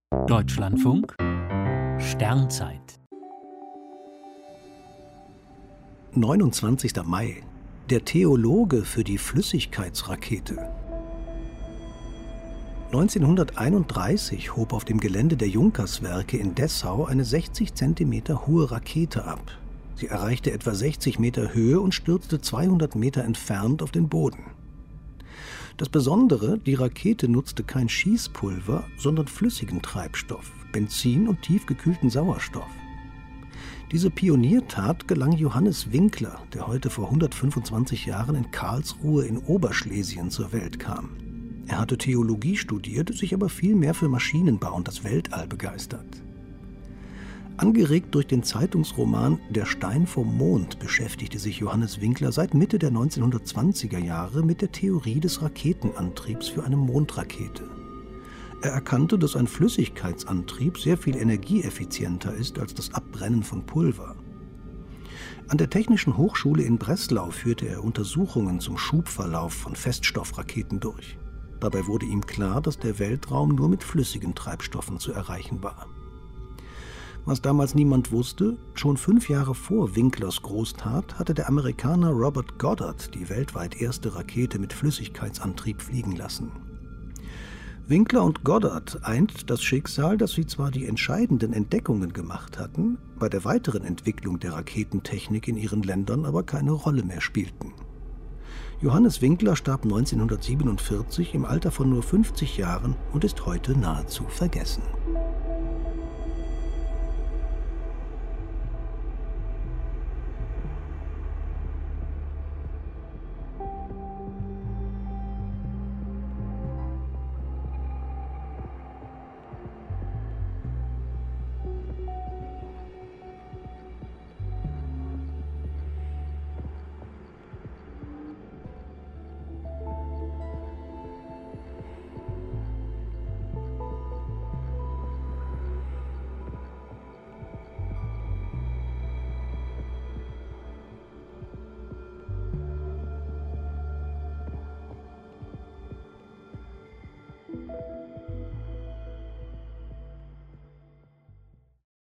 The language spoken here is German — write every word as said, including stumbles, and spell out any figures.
Deutschlandfunk Sternzeit neunundzwanzigster Mai. Der Theologe für die Flüssigkeitsrakete. neunzehnhunderteinunddreißig hob auf dem Gelände der Junkerswerke in Dessau eine sechzig Zentimeter hohe Rakete ab. Sie erreichte etwa sechzig Meter Höhe und stürzte zweihundert Meter entfernt auf den Boden. Das Besondere, die Rakete nutzte kein Schießpulver, sondern flüssigen Treibstoff, Benzin und tiefgekühlten Sauerstoff. Diese Pioniertat gelang Johannes Winkler, der heute vor hundertfünfundzwanzig Jahren in Karlsruhe in Oberschlesien zur Welt kam. Er hatte Theologie studiert, sich aber viel mehr für Maschinenbau und das Weltall begeistert. Angeregt durch den Zeitungsroman »Der Stein vom Mond« beschäftigte sich Johannes Winkler seit Mitte der neunzehnhundertzwanziger Jahre mit der Theorie des Raketenantriebs für eine Mondrakete. Er erkannte, dass ein Flüssigkeitsantrieb sehr viel energieeffizienter ist als das Abbrennen von Pulver. An der Technischen Hochschule in Breslau führte er Untersuchungen zum Schubverlauf von Feststoffraketen durch. Dabei wurde ihm klar, dass der Weltraum nur mit flüssigen Treibstoffen zu erreichen war. Was damals niemand wusste, schon fünf Jahre vor Winklers Großtat hatte der Amerikaner Robert Goddard die weltweit erste Rakete mit Flüssigkeitsantrieb fliegen lassen. Winkler und Goddard eint das Schicksal, dass sie zwar die entscheidenden Entdeckungen gemacht hatten, bei der weiteren Entwicklung der Raketentechnik in ihren Ländern aber keine Rolle mehr spielten. Johannes Winkler starb neunzehnhundertsiebenundvierzig im Alter von nur fünfzig Jahren und ist heute nahezu vergessen.